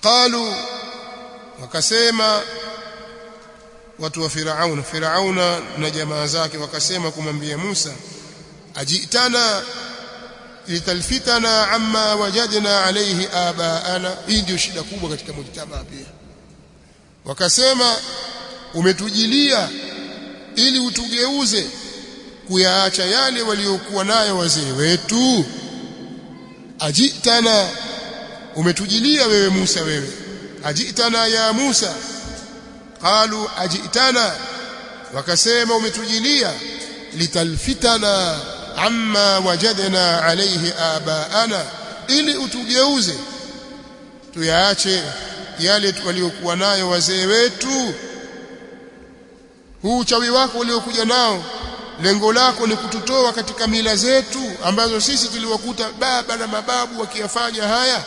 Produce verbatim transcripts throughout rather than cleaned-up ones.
qalu wakasema watu wa Firauna Firauna na jamaa zake wakasema kumwambia Musa ajitana litalfitana amma wajadna alayhi abaana. Hii ndio shida kubwa katika mujtamaa pia. Wakasema umetujilia ili utugeuze kuyaacha yale waliokuwa nayo wazee wetu. Ajitana, umetujilia wewe Musa, wewe ajitana ya Musa. Qalu ajitana, wakasema umetujilia litalfitana amma wajadna alayhi abaana, ili utugeuze tuyaache yale waliokuwa nayo wazee wetu. Huu uchawi wako uliokuja nao, lengo lako ni kututoa katika mila zetu ambazo sisi tuliwakuta baba na mababu wakiyafanya haya.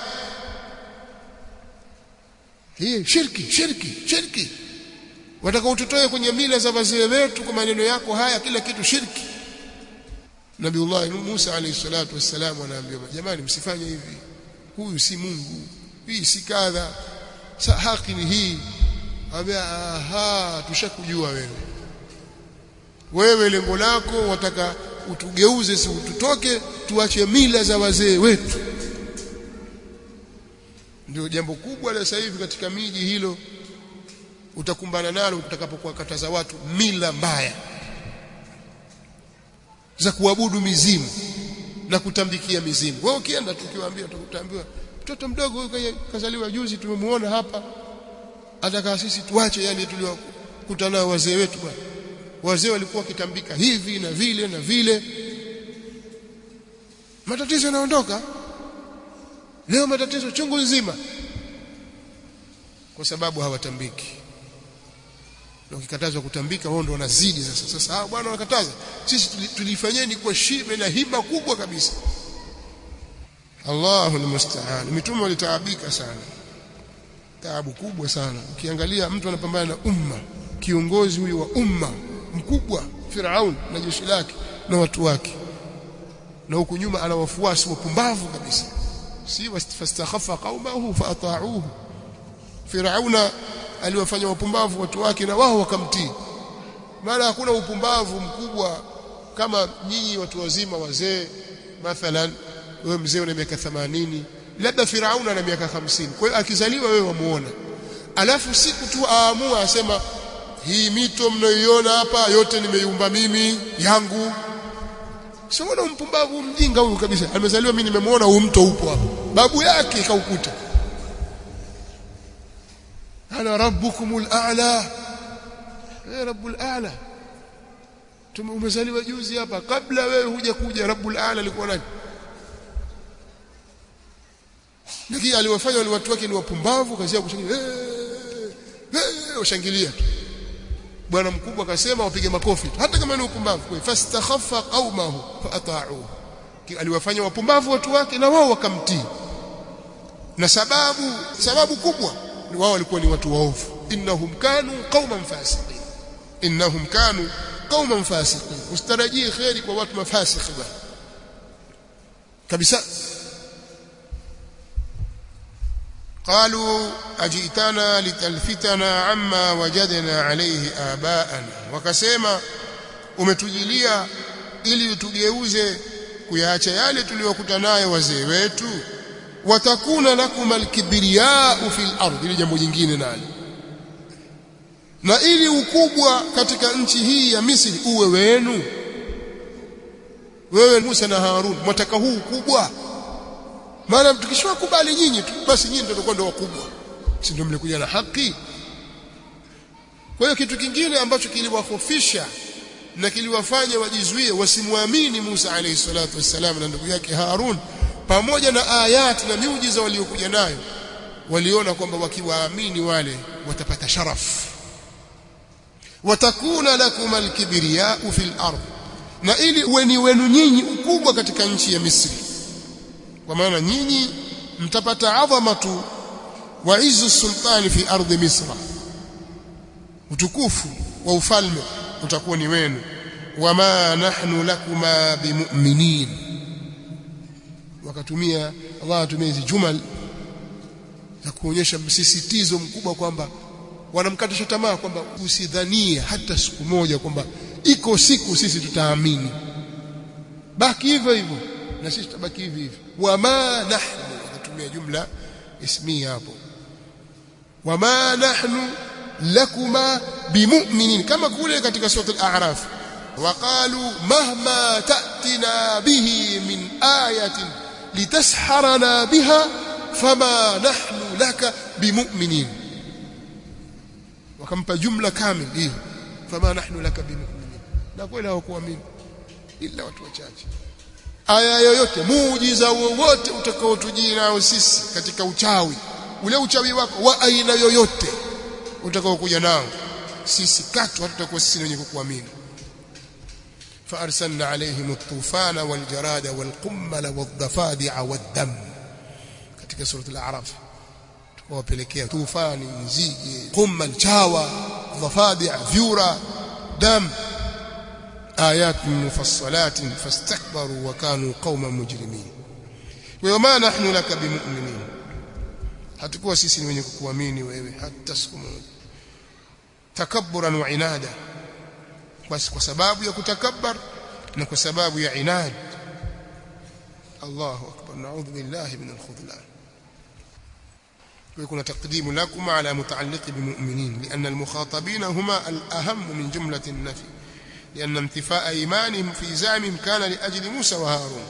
Hii shirki shirki shirki, wataka ututoe kwenye mila za wazee wetu kwa maneno yako haya, kila kitu shirki. Nabiullah Musa alayhi salatu wassalam anaambia jamani, msifanye hivi, huyu si Mungu, hii si kadha, haki ni hii. Ambia aha, tushakujua wewe wewe lengo lako wataka utugeuze, si ututoke tuache mila za wazee wetu. Ndio jambo kubwa la sasa hivi katika miji hilo utakumbana nalo utakapokuwa kataza watu mila mbaya za kuabudu mizimu na kutambikia mizimu. Wewe ukienda tukiwaambia utaambiwa mtoto mdogo huyu kazaliwa juzi, tumemuona hapa, ataka sisi tuache yale tuliyokutana nao wazee wetu. Bwana, wazee walikuwa kitambika hivi na vile na vile, matatizo yanaondoka. Leo matatizo chungu nzima kwa sababu hawatambiki. Na ukikatazwa kutambika wao ndio wanazidi sasa. Sasa hao bwana wanakataza, sisi tulifanyeni kwa shibe na hima kubwa kabisa. Allahu almusta'an. Mitume walitaabika sana, taabu kubwa sana. Ukiangalia mtu anapambana na umma, kiongozi huyu wa umma mkubwa Firaun na jeshi lake na watu wake, na huku nyuma ana wafuasi wapumbavu kabisa. Si wastakhaffa qaumahu faata'uhu. Firauna aliwafanya wapumbavu watu wake na wao wakamtii. Maana hakuna upumbavu mkubwa kama nyinyi watu wazima wazee. Mathalan wewe mzee una miaka themanini, labda Firauna ana miaka hamsini. Kwa hiyo akizaliwa wewe wamuona, alafu siku tu aamua asema hii mito mnayoiona hapa yote nimeiumba mimi yangu. Sio wana mpumbavu mjinga huyu kabisa. Amezaliwa mimi nimemuona huu mto upo hapa, babu yake kaukuta. Ana rabbukumul a'la, ya rabbul a'la. Tumezaliwa juzi hapa, kabla wewe huja kuja rabbul a'la alikuwa nani? Lakini aliwafanya wale watu wake ni wapumbavu, kazi yao kushangilia eh washangilia tu. Bwana mkubwa akasema wapige makofi tu, hata kama ni upumbavu. Kwa fastakhaffa qaumahu faata'uhu, aliwafanya wapumbavu watu wake na wao wakamtii. Na sababu sababu kubwa ni wao walikuwa ni watu waovu. Innahum kanu qauman fasiqin, innahum kanu qauman fasiqin. Ustarajii khairi kwa watu mafasiki bwana kabisa. قالوا اجئتنا لتلفتنا عما وجدنا عليه آباءنا. wakasema umetujilia ili utugeuze kuyaacha yale tuliyokuta nayo wazee wetu. watakuna lakum alkibriya'u fil ardh, ili jambo jingine nalo, na ili ukubwa katika nchi hii ya Misri uwe wenu. Wewe Musa na Harun mtaka huu ukubwa, maana tukishakubali nyinyi tu basi nyinyi ndio tutakuwa ndio wakubwa, si ndio mlikuja na haki. Kwa hiyo kitu kingine ambacho kiliwahofisha na kiliwafanya wajizuie wasimwamini Musa alayhi salatu wassalam na ndugu yake Harun, pamoja na ayati na miujiza waliokuja nayo, waliona kwamba wakiwaamini wale watapata sharaf. watakuna lakum alkibriya'u fil ardh, na ili uweni wenu nyinyi ukubwa katika nchi ya Misri, kwa maana nyinyi mtapata adhamatu wa izu sultani fi ardhi Misra, utukufu wa ufalme utakuwa ni wenu. wama nahnu lakuma bimu'minin, wakatumia Allah atumia hizi jumal ya kuonyesha msisitizo mkubwa kwamba wanamkatisha tamaa kwamba usidhanie hata siku moja kwamba iko siku sisi tutaamini, baki hivyo hivyo na sisi tutabaki hivi hivi. Wama nahnu, akatumia jumla ismia hapo, wama nahnu lakuma bimu'minin, kama kule katika sura al-A'raf, waqalu mahma ta'tina bihi min ayatin litasharana biha fama nahnu laka bimu'minin. Wakampa jumla kamili hii, fama nahnu laka bimu'minin, na kweli hawakuamini ila watu wachache. Aya yoyote, muujiza wowote utakaotujia nao sisi katika uchawi, ule uchawi wako wa aina yoyote utakaokuja nao sisi, katu hatutakuwa sisi wenye kukuamini. fa arsalna alayhim at-tufana wal jarada wal qummala wad dafadi'a wad dam, katika sura al-A'raf tukawapelekea tufani, nzige, qummal, chawa, dafadi'a, vyura, dam, آيات مفصلات فاستكبروا وكانوا قوما مجرمين. وما نحن لك بمؤمنين, hatakuwa sisi ni wenye kukuamini wewe hata siku moja. Takabburan wa inada, basi kwa sababu ya kutakabbar na kwa sababu ya inad. Allahu akbar, na'udhu billahi min al-khudlan. ويكون تقديم لكم على متعلق بمؤمنين لأن المخاطبين هما الأهم من جملة النفي، لأن انتفاء إيمانهم في زعمهم كان لأجل موسى وهارون.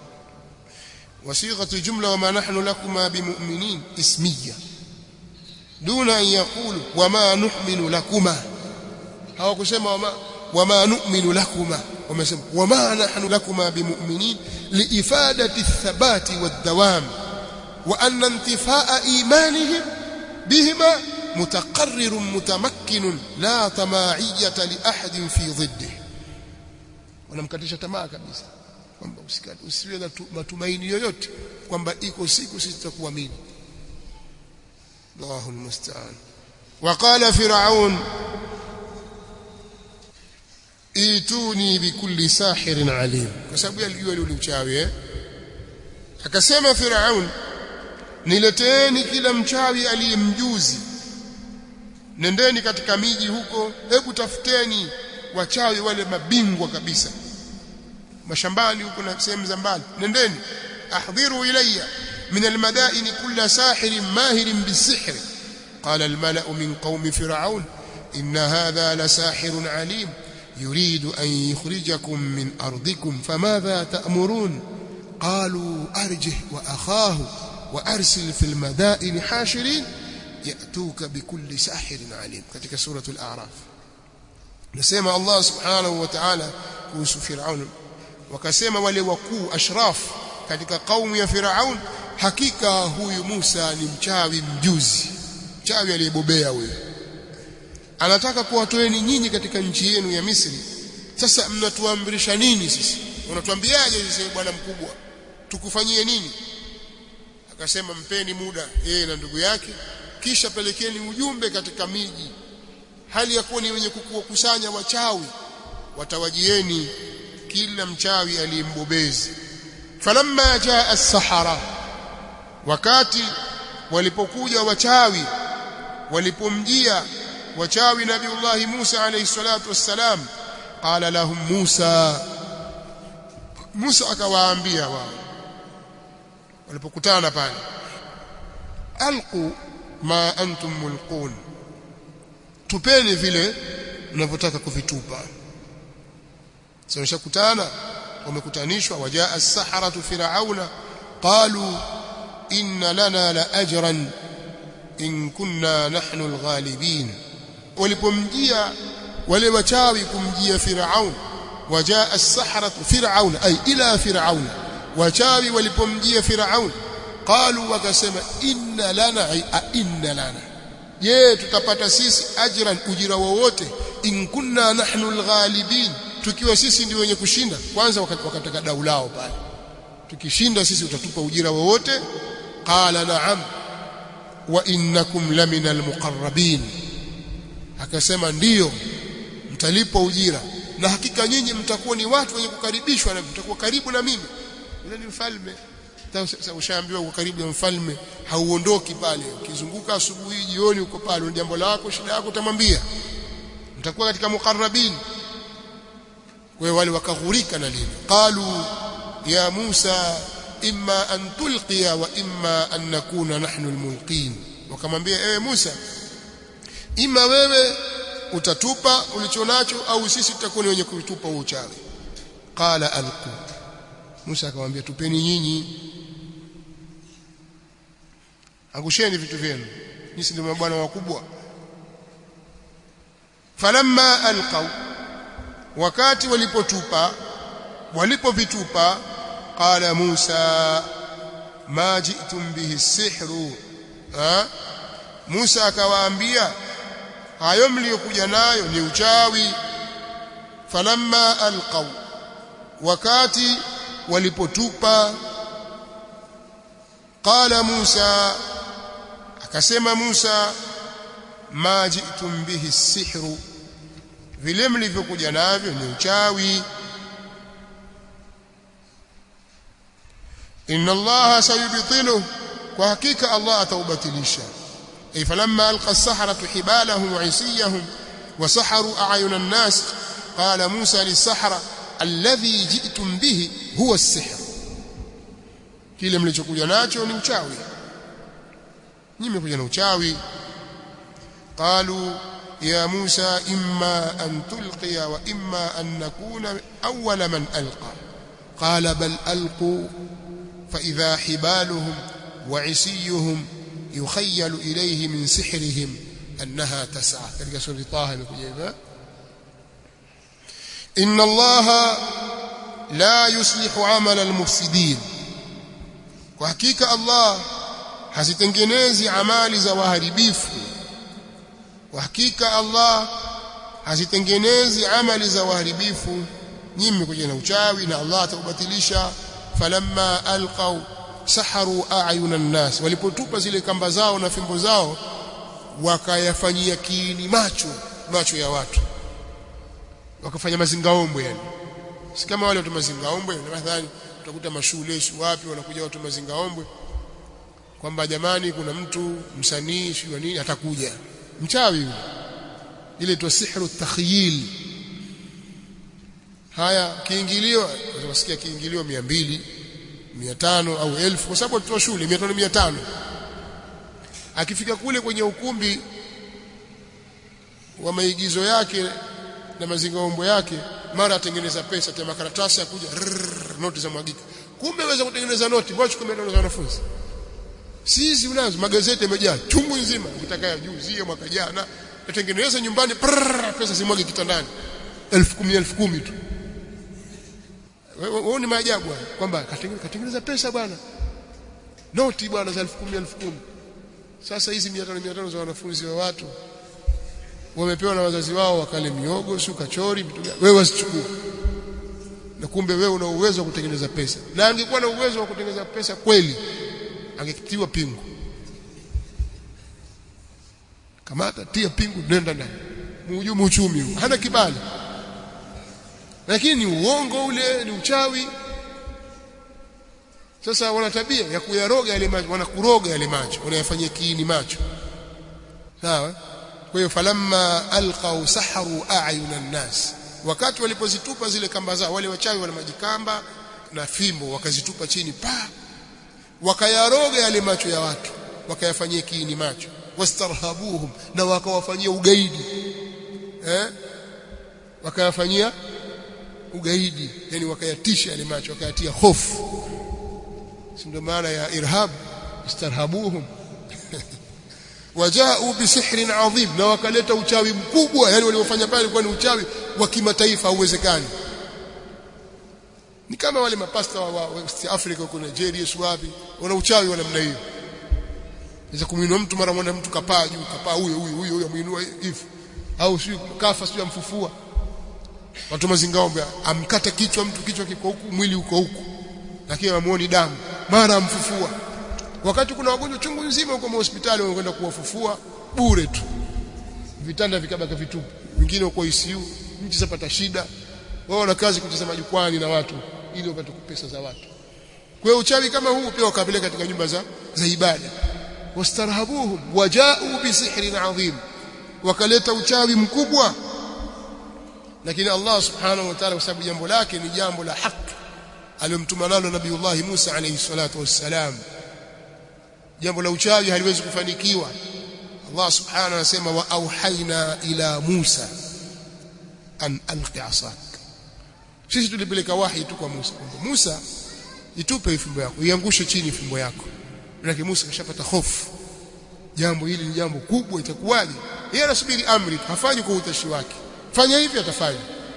وصيغة جملة وما نحن لكما بمؤمنين اسمية دون أن يقولوا وما نؤمن لكما. هو كسمة وما, وما نؤمن لكما وما, وما نحن لكما بمؤمنين لإفادة الثبات والدوام، وأن انتفاء إيمانهم بهما متقرر متمكن لا طماعية لأحد في ضده. wanamkatisha tamaa kabisa kwamba usikate, usiwe na matumaini yoyote kwamba iko siku sisi tutakuamini. Allahu almusta'an. Waqala Firaun ituni bikulli sahirin alim, kwa sababu alijua ile uchawi eh. Akasema Firaun, nileteeni kila mchawi aliyemjuzi, nendeni katika miji huko, hebu tafuteni wachawi wale mabingwa kabisa mashambani huko na sehemu za mbali, nendeni. Ahdhiru ilayya min almadain kull sahirin mahirin bisihr. Qala almala'u min qaumi fir'aun inna hadha la sahirun alim yuridu an yukhrijakum min ardikum famadha ta'murun. qalu arjih wa akhahu wa arsil fil madain hashirin ya'tuka bikulli sahirin alim, katika suratul A'raf. Nasema Allah subhanahu wa ta'ala kuhusu Firaun, wakasema wale wakuu ashraf katika kaumu ya Firaun, hakika huyu Musa ni mchawi mjuzi, mchawi aliyebobea huyu, anataka kuwatoeni nyinyi katika nchi yenu ya Misri. Sasa mnatuamrisha nini sisi? Unatuambiaje sisi bwana mkubwa, tukufanyie nini? Akasema mpeni muda yeye na ndugu yake, kisha pelekeni ujumbe katika miji, hali ya kuwa ni wenye kukusanya wachawi, watawajieni kila mchawi aliyembobezi. Falamma jaa as-sahara, wakati walipokuja wachawi, walipomjia wachawi Nabiullahi Musa alayhi salatu wassalam, qala lahum Musa, Musa akawaambia wao walipokutana pale, alqu ma antum mulqun, tupeni vile mnavyotaka kuvitupa. Sasa washakutana, wamekutanishwa. Wajaa as-saharatu firauna qalu inna lana la ajran in kunna nahnu al-ghalibin. Walipomjia wale wachawi kumjia Firaun, wajaa as-saharatu firauna ay ila firauna, wachawi walipomjia Firaun qalu, wakasema inna lana ay inna lana, je tutapata sisi ajran, ujira wowote, in kunna nahnu al-ghalibin, tukiwa sisi ndio wenye kushinda. Kwanza wakataka dau lao pale, tukishinda sisi utatupa ujira wowote? Qala na'am wa innakum lamina al-muqarrabin, akasema ndiyo mtalipa ujira, na hakika nyinyi mtakuwa ni watu wenye kukaribishwa na mtakuwa karibu na mimi. Yule ni mfalme, Sasa ushaambiwa uko karibu na mfalme, hauondoki pale. Ukizunguka asubuhi, jioni uko pale, ni jambo lako, shida yako utamwambia. Mtakuwa katika muqarrabin. Kwa hiyo wale wakaghurika na lile. Qalu ya Musa imma an tulqiya wa imma an nakuna nahnu almulqin. Wakamwambia ewe Musa, ima wewe utatupa ulichonacho au sisi tutakuwa wenye kutupa uchawi. Qala alqu. Musa akamwambia tupeni nyinyi. Angusheni vitu vyenu. Nyinyi ndio mabwana wakubwa. Falamma alqaw, wakati walipotupa walipovitupa, qala Musa ma ji'tum bihi as-sihru. Ha? Musa akawaambia hayo mliokuja nayo ni uchawi. Falamma alqaw, wakati walipotupa, qala Musa, akasema Musa, ma ji'tum bihi as-sihru, vile mlivyokuja navyo ni uchawi. Inna Allaha sayubtiluhu, kwa hakika Allah ataubatilisha. Ay falamma alqa as-sahratu hibalahum wa isiyahum wa saharu a'yuna an-nas, qala Musa lis-sahara alladhi ji'tum bihi huwa as-sihr, kile mlichokuja nacho ni uchawi, nyinyi mmekuja na uchawi. Qalu ya Musa imma an tulqiya wa imma an nakuna awwala man alqa. Qala bal alqu fa idha hibaluhum wa isiyuhum yukhayyalu ilayhi min sihrihim annaha tas'a. Katika sura Taha imekuja hivyo. Inna Allaha la yuslihu amala almufsidin, kwa hakika Allah hazitengenezi amali za waharibifu. Kwa hakika Allah hazitengenezi amali za waharibifu. Nyinyi mmekuja na uchawi na Allah atakubatilisha. Falamma alqaw saharu a'yuna an-nas, walipotupa zile kamba zao na fimbo zao wakayafanyia kiini macho macho ya watu, wakafanya mazingaombwe. Yani si kama wale watu mazingaombwe, na madhani utakuta mashule wapi wanakuja watu mazingaombwe kwamba jamani kuna mtu msanii sio nini atakuja, mchawi yule, ile tu sihru takhyil. Haya kiingilio, unasikia kiingilio mia mbili, mia tano au elfu, kwa sababu watu wa shule mia tano mia tano. Akifika kule kwenye ukumbi wa maigizo yake na mazingaombo yake, mara atengeneza pesa tena makaratasi ya kuja noti za mwagika. Kumbe waweza kutengeneza noti, mbona chukua mia tano za wanafunzi? Sisi unazo magazeti yamejaa chungu nzima, ukitaka juzi mwaka jana natengeneza nyumbani prrr, pesa zimwage kitandani elfu kumi elfu kumi tu. Wewe ni maajabu kwamba katengeneza pesa bwana, noti bwana za elfu kumi elfu kumi. Sasa hizi mia tano mia tano za wanafunzi wa watu wamepewa na wazazi wao wakale miogo, shuka chori, vitu gani, wewe usichukue. Na kumbe wewe una uwezo wa kutengeneza pesa. Na angekuwa na uwezo wa kutengeneza pesa kweli, angekitiwa pingu. Kamata tia pingu, nenda ndani. Mhujumu uchumi, hana kibali. Lakini ni uongo ule, ni uchawi. Sasa wana tabia ya kuyaroga yale macho, wanakuroga yale macho, wanayafanyia kiini macho. Sawa? Kwa hiyo falamma alqaw saharu a'yuna an-nas, wakati walipozitupa zile kamba zao, wale wachawi wana majikamba na fimbo, wakazitupa chini pa, wakayaroga yale macho ya watu, wakayafanyia kiini macho. Wastarhabuhum, na wakawafanyia ugaidi. Eh? Wakayafanyia ugaidi, yani wakayatisha yale macho, wakayatia hofu. Ndio maana ya irhab, istarhabuhum. Wajao bisihrin adhim, na wakaleta uchawi mkubwa. Yani waliofanya pale ilikuwa ni uchawi wa kimataifa, hauwezekani. Ni kama wale mapasta wa West Africa huko Nigeria, wapi, wana uchawi wa namna hiyo. Inaweza kumuinua mtu mara moja, mtu kapaa juu, kapaa huyo huyo huyo huyo amuinua hivi, au sio kafa, sio amfufua. Watu mazingaombe, amkata kichwa mtu, kichwa kiko huku, mwili uko huku, lakini hamuoni damu, mara amfufua. Wakati kuna wagonjwa chungu nzima huko hospitali wanakwenda kuwafufua bure tu, vitanda vikabaka vitupu, wengine wako I C U, nchi zapata shida. Wao wana kazi kutazama jukwani na watu ili wapate pesa za watu. Kwa uchawi kama huu pia wakapeleka katika nyumba za za ibada. Wastarhabuhum waja'u bi sihrin 'adhim, wakaleta uchawi mkubwa. Lakini Allah subhanahu wa ta'ala, kwa sababu jambo lake ni jambo la haki aliyomtuma nalo Nabiiullah Musa alayhi salatu wassalam, jambo la uchawi haliwezi kufanikiwa. Allah subhanahu anasema wa auhaina ila Musa an alqi asak. Sisi tulipeleka wahi tu kwa Musa kwamba Musa, itupe fimbo yako, iangushe chini fimbo yako. Lakini Musa kashapata hofu, jambo hili ni jambo kubwa, itakuwaje? Yeye anasubiri amri, hafanyi kwa utashi wake, fanya hivi atafanya.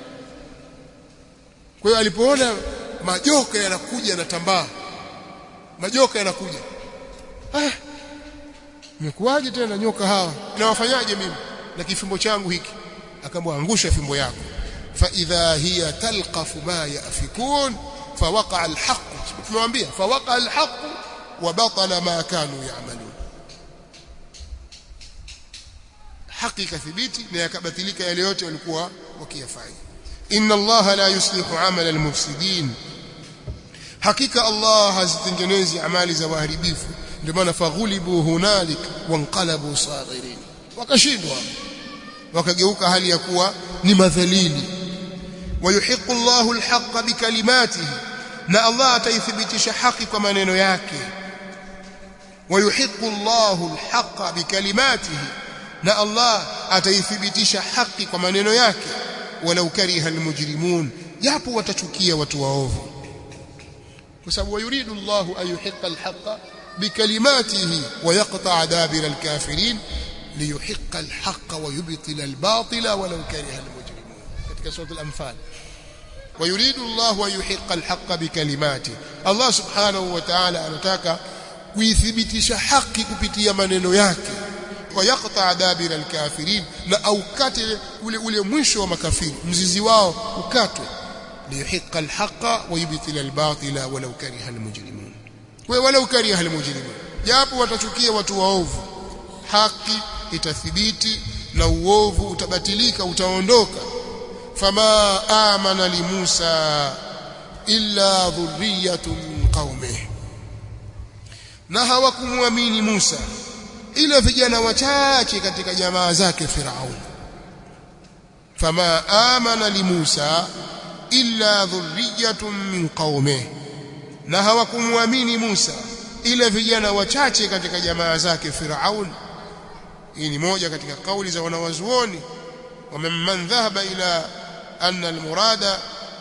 Kwa hiyo alipoona majoka yanakuja yanatambaa, majoka yanakuja, ah, nimekuaje tena nyoka hawa, na wafanyaje mimi na kifimbo changu hiki? Akamwambia angusha fimbo yako. Fa idha hiya talqafu ma yafikun fawaqa alhaq. Tumwambia fawaqa alhaq wa batala ma kanu ya'malun, haki kathibiti na yakabatilika yale yote walikuwa wakiyafanya. Inna Allah la yuslihu amala almufsidin, hakika Allah hazitengenezi amali za waharibifu. Ndio maana faghulibu hunalik wanqalabu saghirin, wakashindwa wakageuka hali ya kuwa ni madhalili. Wayuhiqqu Allahu alhaqqa bikalimatihi, na Allah ataithibitisha haki kwa maneno yake. Wayuhiqqu Allahu alhaqqa bikalimatihi, na Allah ataithibitisha haki kwa maneno yake. Walau kariha almujrimun, japo watachukia watu waovu. Kwa sababu wayuridu Allahu an yuhiqqa alhaqqa bikalimatihi wa yaqta'a dabira alkafirin liyuhiqqa alhaqqa wa yubtila albatila walau kariha almujrimun, katika sura al-Anfal. Wayuridu Allahu an yuhiqqa alhaqqa bikalimatihi, Allah subhanahu wa ta'ala anataka kuithibitisha haki kupitia maneno yake. Wa yaqta'a dabira alkafirin, na aukate ule ule mwisho wa makafiri, mzizi wao ukatwe. Liyuhiqqa alhaqqa wa yubtila albatila walau kariha almujrimun, wa walau kariha almujrimun, japo watachukia watu waovu, haki itathibiti na uovu utabatilika, utaondoka. Fama amana li Musa illa dhurriyatun min qaumihi, na hawakumwamini Musa ila vijana wachache katika jamaa zake Firaun. Fama amana li Musa illa dhurriyatun min qaumihi, na hawakumwamini Musa ila vijana wachache katika jamaa zake Firaun. Hii ni moja katika kauli za wanawazuoni. Wa man dhahaba ila anna almurada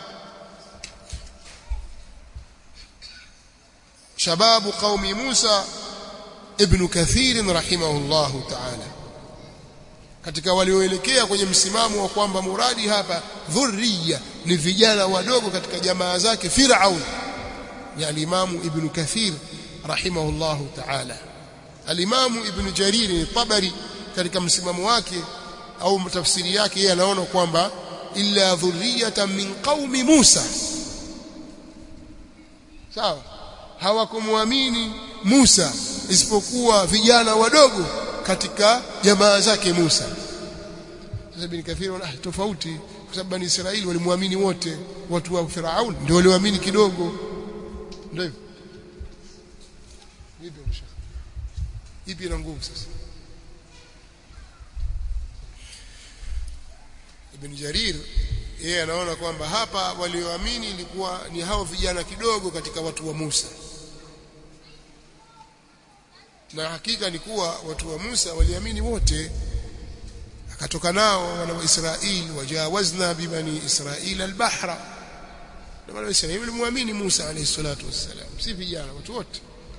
shababu qaumi Musa, Ibn Kathir rahimahullahu ta'ala, katika walioelekea kwenye msimamo wa kwamba muradi hapa dhurriya ni vijana wadogo katika jamaa zake Firaun, ni al-Imam Ibn Kathir rahimahullahu ta'ala. Al-Imam Ibn Jarir Tabari katika msimamo wake au tafsiri yake, yeye anaona kwamba illa dhurriyatan min qaumi Musa, sawa, hawakumwamini Musa isipokuwa vijana wadogo katika jamaa zake Musa. Sasa Ibn Kathir wana tofauti, kwa sababu Bani Israeli walimwamini wote, watu wa Firaun ndio walioamini kidogo. Ndio hivyo mshaka, ipi ina nguvu sasa? Ibn Jarir yeye anaona kwamba hapa walioamini ilikuwa ni hao vijana kidogo katika watu wa Musa, na hakika ni kuwa watu wa Musa waliamini wote, akatoka nao wana wa Israeli, wajawazna bibani Israeli albahra, na wana wa Israeli walimwamini Musa alayhi salatu wassalam. Si vijana, watu wote.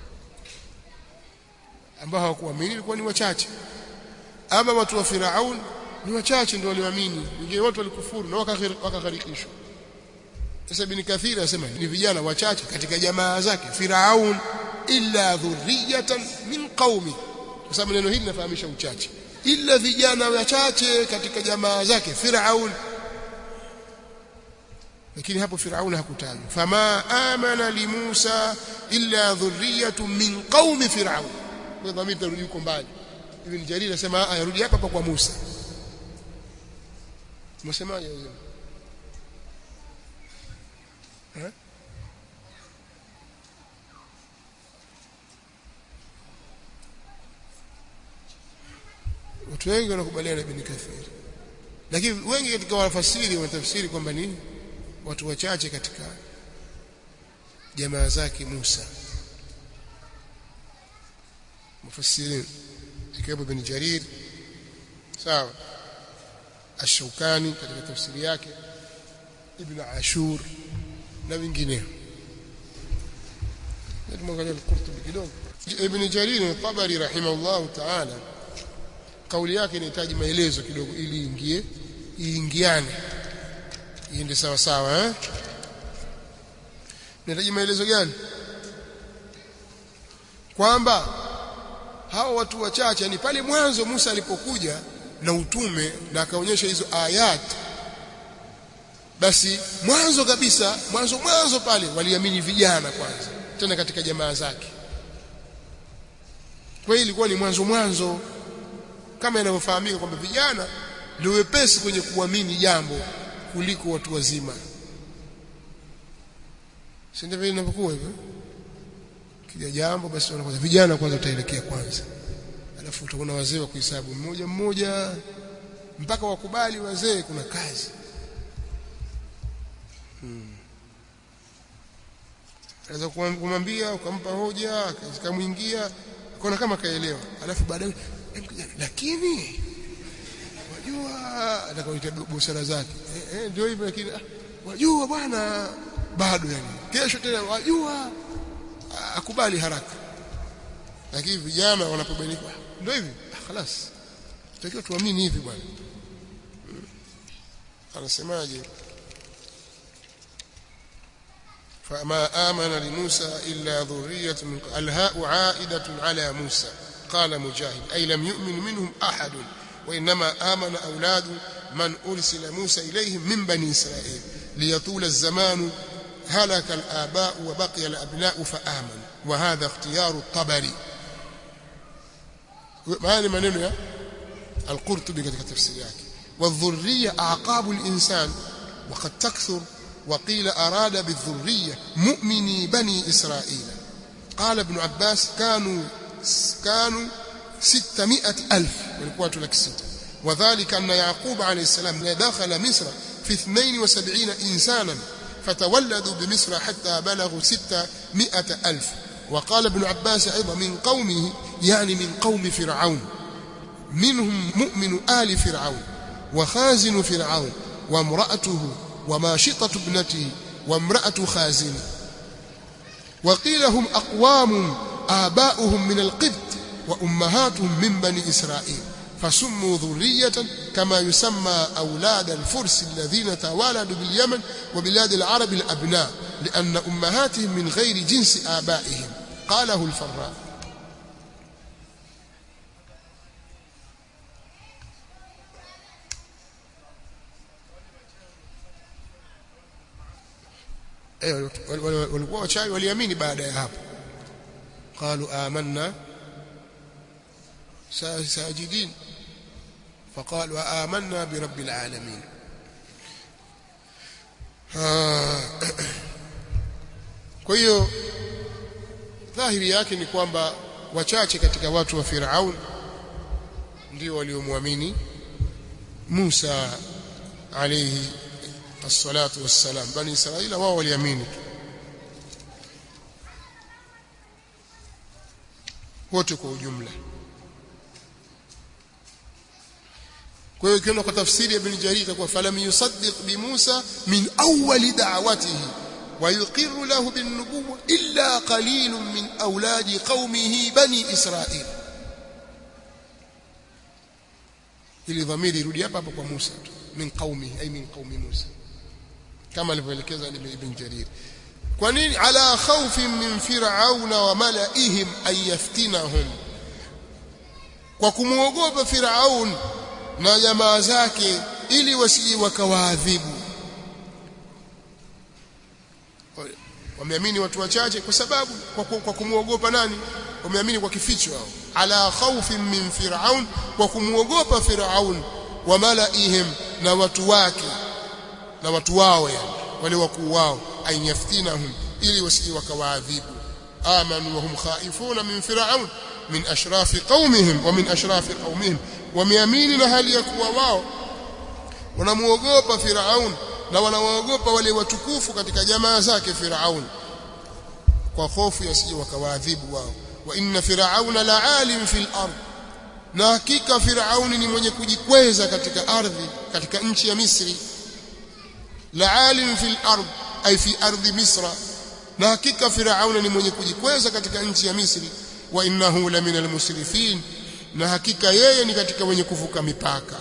Ambao hawakuamini ilikuwa ni wachache. Ama watu wa Firaun ni wachache ndio walioamini, wengine wote walikufuru na wakagharikishwa. Sasa Ibn Kathir anasema ni vijana wachache katika jamaa zake Firaun, illa dhurriyatan min qaumi, kwa sababu neno hili linafahamisha uchache. Illa vijana wachache katika jamaa zake Firaun, lakini hapo Firaun hakutajwa. Fama amana li Musa illa dhurriyatun min qaumi Firaun, kwa dhamiri tarudi huko mbali. Ibn Jarir anasema ayarudi hapa kwa Musa. Msemaje wewe? Eh? watu wengi wanakubaliana na Ibn Kathir, lakini wengi katika wafasiri wanatafsiri kwamba ni watu wachache katika jamaa zake Musa. Mufassirin ikiwa Ibn Jarir sawa, Ash-Shawkani katika tafsiri yake, Ibn Ashur na wengineo. Tumeangalia al-Qurtubi kidogo. Ibn Jarir al-Tabari rahimahullah ta'ala, kauli yake inahitaji maelezo kidogo ili ingie iingiane iende sawa sawa. Eh, inahitaji maelezo gani? Kwamba hao watu wachache ni pale mwanzo Musa alipokuja na utume na akaonyesha hizo ayat, basi mwanzo kabisa mwanzo mwanzo pale waliamini vijana kwanza, tena katika jamaa zake. Kwa hiyo ilikuwa ni mwanzo mwanzo, kama inavyofahamika kwamba vijana ndio wepesi kwenye kuamini jambo kuliko watu wazima. Si ndivyo inavyokuwa hivyo? Kija jambo basi wanaanza vijana kwanza, utaelekea kwanza, alafu utaona wazee wa kuhesabu mmoja mmoja mpaka wakubali wazee kuna kazi. Hmm. Anaweza kumwambia ukampa hoja akamuingia akaona kama kaelewa, alafu baadaye lakini wajua atakaoita busara zake eh, eh ndio hivyo, lakini ah, wajua bwana bado yani kesho tena wajua, akubali haraka. Lakini vijana wanapobainika ndio hivi, ah خلاص tutakiwa tuamini hivi bwana. Anasemaje? فما آمن لموسى إلا ذرية من الهاء عائدة على موسى. قال مجاهد أي لم يؤمن منهم أحد، وإنما آمن أولاد من أرسل موسى إليهم من بني إسرائيل ليطول الزمان هلك الآباء وبقي الأبناء فآمن، وهذا اختيار الطبري. معنى منين يا القرطبي katika tafsiri yake. والذرية أعقاب الإنسان وقد تكثر، وقيل أراد بالذرية مؤمني بني إسرائيل. قال ابن عباس كانوا كانوا ستمائة ألف، وذلك أن يعقوب عليه السلام دخل مصر في اثنين وسبعين إنسانا فتولدوا بمصر حتى بلغوا ستمائة ألف. وقال ابن عباس أيضا من قومه، يعني من قوم فرعون، منهم مؤمن آل فرعون وخازن فرعون وامرأته وماشطة ابنته وامرأة خازن. وقيل هم أقوام آباؤهم من القبط وأمهاتهم من بني إسرائيل، فسموا ذرية كما يسمى أولاد الفرس الذين توالدوا باليمن وبلاد العرب الأبناء، لأن أمهاتهم من غير جنس آبائهم. قاله الفراء. walikuwa wachawi waliamini baada ya hapo, qalu amanna sajidin faqalu amanna bi rabbil alamin. Kwa hiyo dhahiri yake ni kwamba wachache katika watu wa Firaun ndio waliomwamini Musa alayhi as-salatu was-salam. Bani Israila wao waliamini wote kwa ujumla. Kwa hiyo kiona kwa tafsiri ya Ibn Jarir itakuwa falam yusaddiq bi Musa min awwal da'watihi wa yuqirru lahu bin nubuwwa illa qalilun min awladi qaumihi bani Israil. Ili dhamiri irudi hapa hapa kwa Musa tu, min qaumihi ay min qaumi Musa, kama alivyoelekeza Ibn Jarir. Kwa nini? Ala khawfin min fir'auna wa mala'ihim an yaftinahum, kwa kumuogopa Firaun na jamaa zake ili wasije wakawaadhibu. Wameamini watu wachache kwa sababu kwa, kwa kumuogopa nani? Wameamini kwa kificho wao. Ala khawfin min fir'aun, kwa kumuogopa Firaun wa mala'ihim, na watu wake na watu wao, yani wale wakuu wao, ayaftinahum, ili wasije wakawaadhibu. Amanu wa hum khaifuna min fir'aun, min ashrafi qaumihim wa min ashrafi qaumihim wameamini na hali ya kuwa wao wanamuogopa Firaun na wanawaogopa wale watukufu katika jamaa zake Firaun kwa hofu yasije wakawaadhibu wao wa inna firauna la'alim fil ard na hakika Firauni ni mwenye kujikweza katika ardhi katika nchi ya Misri la'alim fil ard ay fi ardi Misra na hakika Firauna ni mwenye kujikweza katika nchi ya Misri wa innahu la minal musrifin na hakika yeye ni katika wenye kuvuka mipaka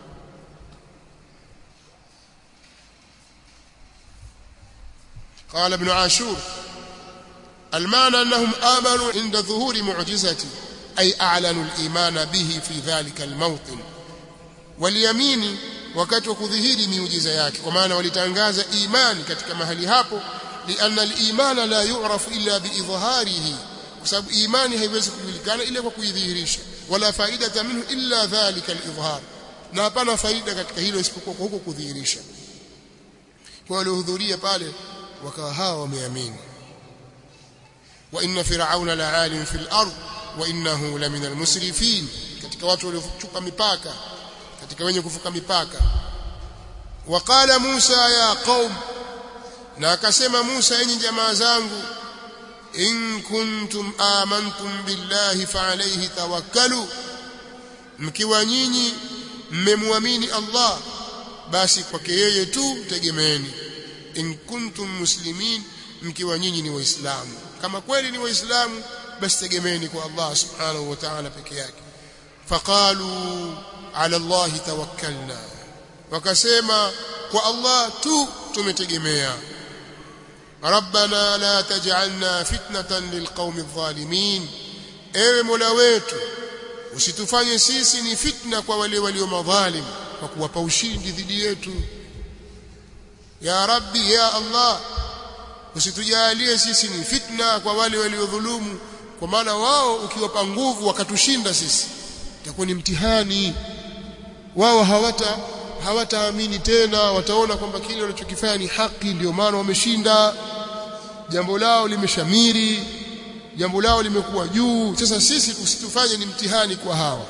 قال ابن عاشور المعنى أنهم آمنوا عند ظهور معجزته أي أعلنوا الإيمان به في ذلك الموطن واليمين wakati wa kudhihiri miujiza yake kwa maana walitangaza imani katika mahali hapo lianna al-imana la yu'rafu illa biidhharihi kwa sababu imani haiwezi kujulikana ila kwa kuidhihirisha wala faida minhu illa dhalika al-idhhar na hapana faida katika hilo isipokuwa kwa huko kudhihirisha kwa waliohudhuria pale wakawa hao wameamini wa inna fir'auna la'alim fil ard wa innahu la minal musrifin katika watu waliochupa mipaka katika wenye kuvuka mipaka waqala Musa ya qaum na akasema Musa enyi jamaa zangu in kuntum amantum billahi fa alayhi tawakkalu mkiwa nyinyi mmemwamini Allah basi kwake yeye tu tegemeeni in kuntum muslimin mkiwa nyinyi ni waislamu kama kweli ni waislamu basi tegemeeni kwa Allah subhanahu wa ta'ala peke yake faqalu ala Allah tawakkalna wakasema kwa Allah tu tumetegemea rabbana la taj'alna fitnatan lilqaumi adh-dhalimin ewe mola wetu usitufanye sisi ni fitna kwa wale walio madhalim kwa kuwapa ushindi dhidi yetu ya rabbi ya Allah usitujalie sisi ni fitna kwa wale waliodhulumu kwa maana wao ukiwapa nguvu wakatushinda sisi itakuwa ni mtihani wao hawata hawataamini tena wataona kwamba kile wanachokifanya ni haki ndio maana wameshinda jambo lao limeshamiri jambo lao limekuwa juu sasa sisi usitufanye ni mtihani kwa hawa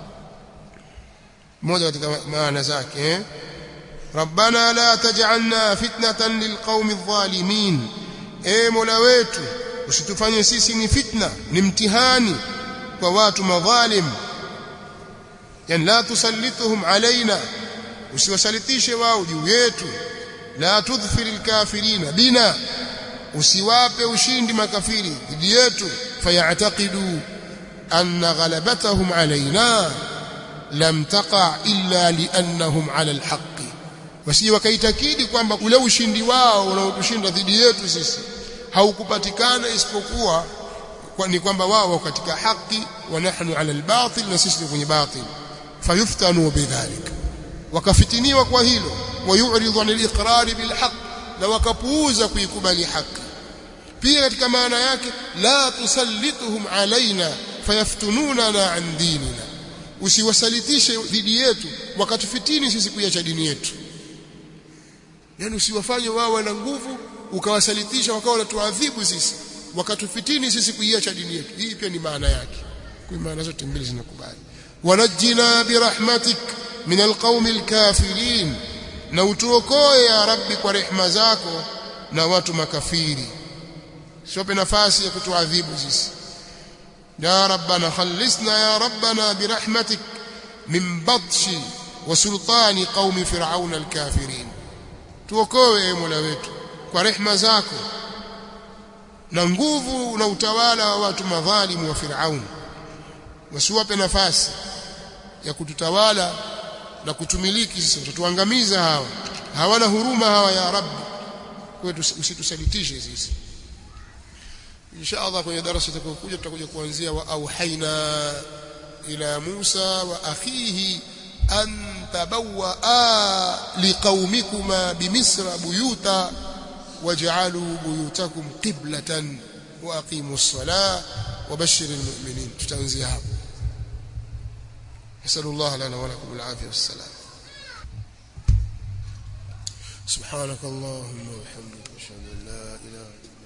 mmoja katika maana zake eh? Rabbana la taj'alna fitnatan lilqaumi adh-dhalimin e mola wetu usitufanye sisi ni fitna ni mtihani kwa watu madhalim yani la tusallituhum alaina usiwasalitishe wao juu yetu la tudhfir alkafirina bina usiwape ushindi makafiri dhidi yetu fayataqidu anna ghalabatahum alaina lam taqa illa liannahum ala alhaq wasije wakaitakidi kwamba ule ushindi wao unaotushinda dhidi yetu sisi haukupatikana isipokuwa ni kwamba wao wako katika haki wa nahnu ala albatil na sisi kwenye batil fayuftanu bidhalik wakafitiniwa kwa hilo wayuridhu anil iqrar bil haqq na wakapuuza kuikubali haki pia katika maana yake la tusallituhum alaina fayaftununa an dinina usiwasalitishe dhidi yetu wakatufitini sisi kuiacha dini yetu yani usiwafanye wao wana nguvu ukawasalitisha wakawa wanatuadhibu sisi wakatufitini sisi kuiacha dini yetu hii pia ni maana yake kwa maana zote mbili zinakubali wanajina birahmatik min alqaumi alkafirin na utuokoe ya rabbi kwa rehema zako na watu makafiri siwape nafasi ya kutuadhibu sisi ya rabbana khallisna ya rabbana birahmatik min badshi wa sultani qaumi fir'aun alkafirin tuokoe mola wetu kwa rehema zako na nguvu na utawala wa watu madhalimu wa Firaun wasiwape nafasi ya kututawala na kutumiliki sisi tutuangamiza hawa hawana huruma hawa ya rabbi kwetu usitusalitishe sisi inshallah kwenye darasa tutakayokuja tutakuja kuanzia wa auhaina ila Musa wa akhihi an tabawwa liqaumikuma bimisra buyuta waj'alu buyutakum qiblatan wa aqimus salah wa bashiril mu'minin tutaanzia hapo nasallallahu lana wa lakum al-afiyah was-salam subhanakallahumma wa bihamdika ashhadu an la ilaha illa